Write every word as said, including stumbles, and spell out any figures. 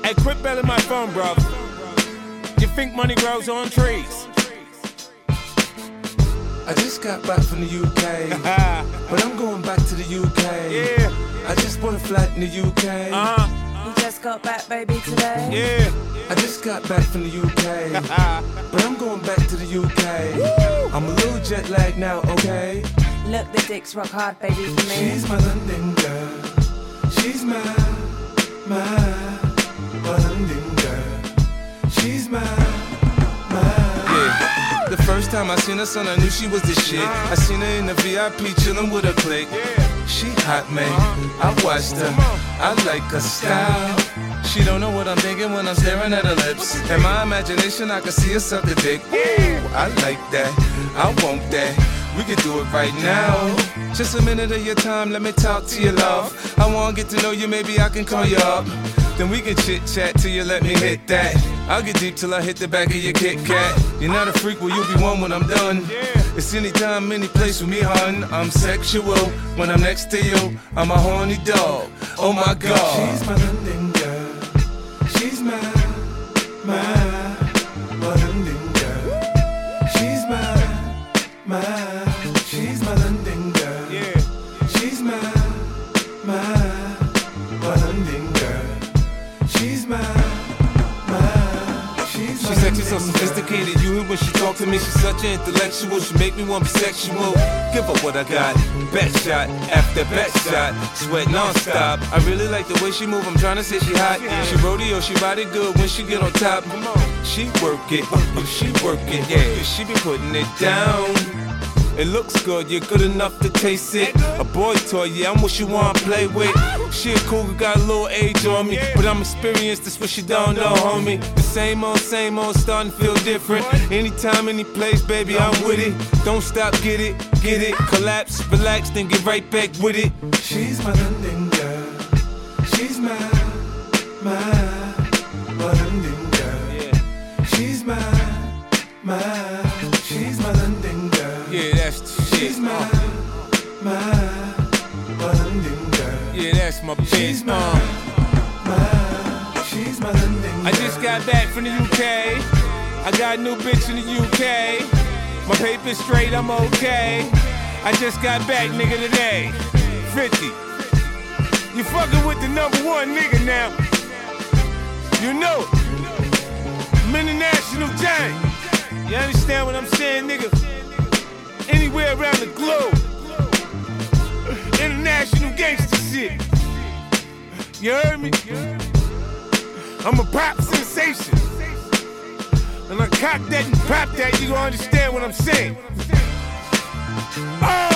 Hey, quit belling my phone, bro. You think money grows on trees? I just got back from the U K, but I'm going back to the U K. Yeah. I just bought a flat in the U K. Uh-huh. You just got back, baby, today? Yeah. I just got back from the U K, but I'm going back to the U K. Woo! I'm a little jet lagged now, okay? Look, the dicks rock hard, baby, for me. She's my London girl. She's my, my, my London girl. She's my, my. Yeah. The first time I seen her son, I knew she was the shit. I seen her in the V I P chillin' with her clique. She hot, man. I watched her. I like her style. She don't know what I'm thinking when I'm staring at her lips. In my imagination, I can see her suck the dick. Ooh, I like that. I want that. We can do it right now. Just a minute of your time, let me talk to you, love. I wanna get to know you, maybe I can call you up. Then we can chit chat till you let me hit that. I'll get deep till I hit the back of your Kit Kat. You're not a freak, well you'll be one when I'm done. It's anytime, any place with me, hun. I'm sexual when I'm next to you. I'm a horny dog. Oh my God. She's my London girl. She's my, my, my London girl. She's my, my, she's my London girl. Yeah. She's my, my, my London girl. She's my, my, she's my. She's sexy, so sophisticated. You hear when she talk to me, she's such an intellectual. She make me want to be sexual. Give her what I got. Bet shot after bet shot. Sweat non-stop. I really like the way she move. I'm trying to say she hot. She rodeo, she ride it good when she get on top. She work it, she work it, yeah. She be putting it down. It looks good, you're good enough to taste it. A boy toy, yeah, I'm what you wanna play with. She a cougar, got a little age on me, but I'm experienced, that's what she don't know, homie. The same old, same old, starting to feel different. Anytime, any place, baby, I'm with it. Don't stop, get it, get it. Collapse, relax, then get right back with it. She's my London girl. She's my, my, my London girl. Yeah. She's my, my, she's my London girl. Yeah, that's the shit. She's my, my, my London girl. Yeah, that's my bitch. She's my, my, she's my London girl. I just got back from the U K. I got a new bitch in the U K. My paper's straight, I'm okay. I just got back, nigga, today. fifty. You fucking with the number one nigga now. You know it. I'm international giant. You understand what I'm saying, nigga? Anywhere around the globe. International gangster shit. You heard me? I'm a pop sensation. And I cock that and pop that, you gon' understand what I'm saying. Oh!